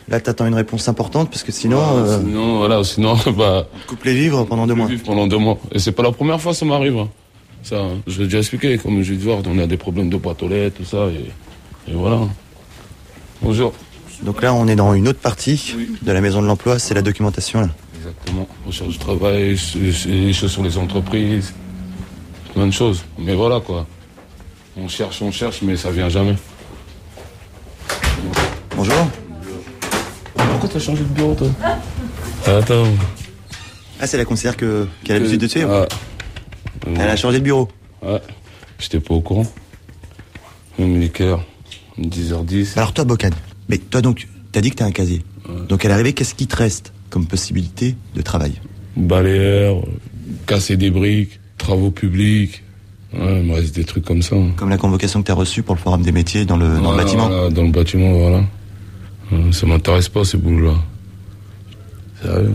Là, t'attends une réponse importante parce que sinon... sinon, bah... On te coupe les vivres pendant 2 mois. Pendant 2 mois. Et c'est pas la première fois que ça m'arrive. Hein. Ça, je l'ai déjà expliqué, comme je vais te voir, on a des problèmes de boîte aux lettres, tout ça, et voilà. Bonjour. Donc là, on est dans une autre partie de la maison de l'emploi, c'est la documentation, là. Exactement. Recherche du travail, les choses sur les entreprises, plein de choses. Mais voilà, quoi. On cherche, mais ça vient jamais. Bonjour. Pourquoi t'as changé de bureau, toi? Attends. Ah, c'est la conseillère qui a l'habitude de tuer. Ouais. Elle a changé de bureau. Ouais. J'étais pas au courant. Même les cœurs, 10h10. Alors toi, Bocane, mais toi donc, t'as dit que t'as un casier. Ouais. Donc à l'arrivée, qu'est-ce qui te reste comme possibilité de travail? Balayeur, casser des briques, travaux publics. Ouais, il me reste des trucs comme ça. Comme la convocation que t'as reçue pour le forum des métiers dans le bâtiment. Dans le bâtiment, voilà. Ça m'intéresse pas, ces boulots-là. Sérieux.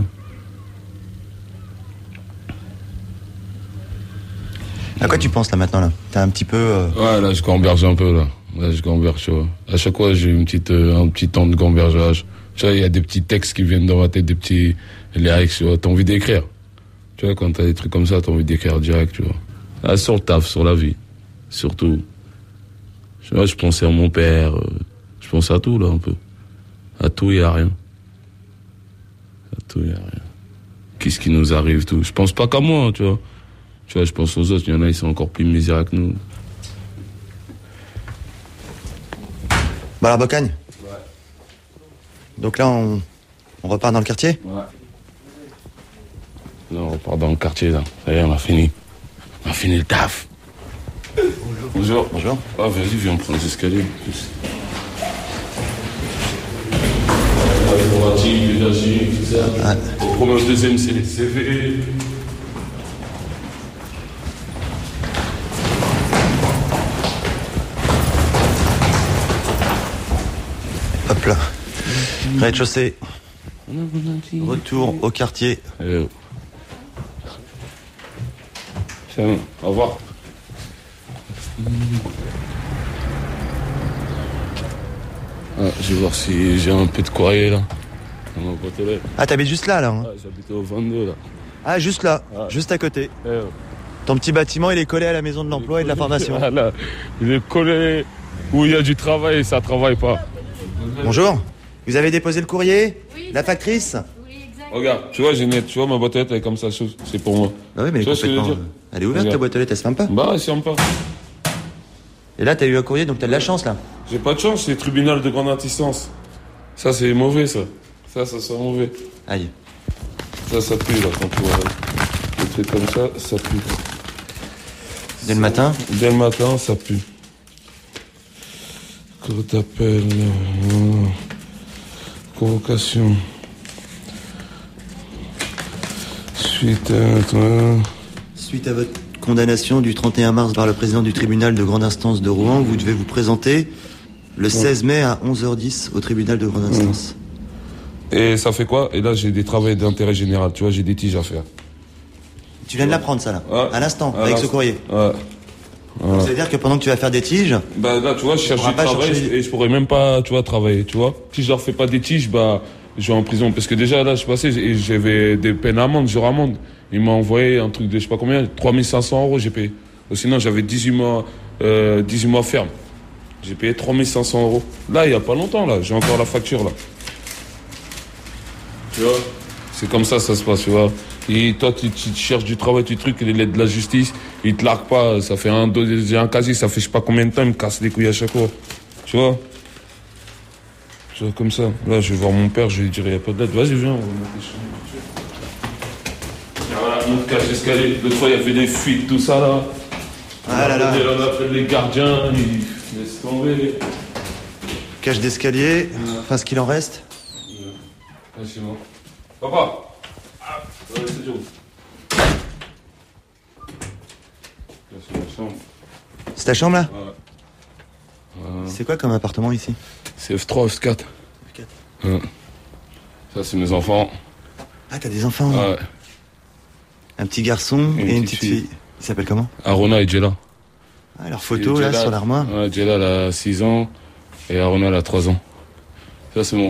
À quoi tu penses là maintenant là? T'as un petit peu... Ouais, là je gamberge un peu là. Là je gamberge, tu vois. À chaque fois j'ai un petit temps de gambergeage. Tu vois, il y a des petits textes qui viennent dans ma tête, des petits lyrics, tu vois. T'as envie d'écrire. Tu vois, quand t'as des trucs comme ça, t'as envie d'écrire direct, tu vois. Là, sur le taf, sur la vie. Surtout. Tu vois, je pensais à mon père. Je pense à tout là un peu. À tout et à rien. À tout et à rien. Qu'est-ce qui nous arrive, tout. Je pense pas qu'à moi, hein, tu vois. Tu vois, je pense aux autres, il y en a, ils sont encore plus misérables que nous. Bah alors, Bocagne. Ouais. Donc là, on repart dans le quartier? Ouais. Là, on repart dans le quartier, là. Ça y est, on a fini. On a fini le taf. Bonjour. Bonjour. Ah, vas-y, viens prendre les escaliers. Informatique, pédagogie, tout ça. Ouais. Le premier, deuxième, c'est les CV. Hop là. Rez-de-chaussée. Retour au quartier. Tiens, au revoir. Je vais voir si j'ai un peu de courrier là. Ah, t'habites juste là, hein? Ouais, j'habite au 22 là. Ah, juste là, juste à côté. Ton petit bâtiment, il est collé à la maison de l'emploi et de la formation. Voilà, il est collé où il y a du travail et ça travaille pas. Bonjour, vous avez déposé le courrier? Oui. La factrice? Oui, exact. Regarde, tu vois, tu vois ma boîte aux lettres, elle est comme ça, c'est pour moi. Bah oui, mais tu vois ce que je veux complètement. dire? Elle est ouverte, Regarde. ta boîte aux lettres, elle se ferme pas. Bah, elle se ferme pas. Et là, t'as eu un courrier, donc t'as de la chance, là. J'ai pas de chance, c'est le tribunal de grande instance. Ça, c'est mauvais, ça. Ça sent mauvais. Aïe. Ça pue, là, quand tu vois des trucs comme ça pue. Dès le matin? Dès le matin, ça pue. Cours d'appel, convocation. Suite à votre condamnation du 31 mars par le président du tribunal de grande instance de Rouen, vous devez vous présenter le 16 mai à 11h10 au tribunal de grande instance. Et ça fait quoi? Et là, j'ai des travaux d'intérêt général, tu vois, j'ai des tiges à faire. Tu viens de l'apprendre, ça, là? Ouais. À l'instant, avec ce courrier? Ouais. Donc, ça veut dire que pendant que tu vas faire des tiges... Bah là, tu vois, je cherche du travail et je pourrais même pas, tu vois, travailler, tu vois. Si je leur fais pas des tiges, bah, je vais en prison. Parce que déjà, là, je passais et j'avais des peines amende, jour amende. Ils m'ont envoyé un truc de, je sais pas combien, 3500 € j'ai payé. Ou sinon, j'avais 18 mois ferme. J'ai payé 3500 €. Là, il y a pas longtemps, là, j'ai encore la facture, là. Tu vois, c'est comme ça se passe, tu vois. Et toi, tu cherches du travail, tu trucs, il est de la justice, ils te larguent pas, ça fait j'ai un casier, ça fait je sais pas combien de temps, ils me cassent les couilles à chaque fois. Tu vois. Tu vois, comme ça. Là, je vais voir mon père, je lui dirai, il n'y a pas de date. Vas-y, viens, on va monter chez nous. Voilà, notre cage d'escalier. L'autre fois, il y avait des fuites, tout ça, là. Ah là là. On appelle les gardiens, ils laissent tomber. Cage d'escalier, enfin ce qu'il en reste. Ouais, c'est bon. Papa! Ouais, c'est Joe. C'est ma chambre. C'est ta chambre, là? Ouais. C'est quoi comme appartement, ici? C'est F3, F4. Ouais. Ça, c'est mes enfants. Ah, t'as des enfants? Ouais. Un petit garçon et une petite fille. Ils s'appellent comment? Arona et Jella. Ah, leur photo, là, sur l'armoire. Ouais, Jella, elle a 6 ans et Arona, elle a 3 ans. Ça, c'est mon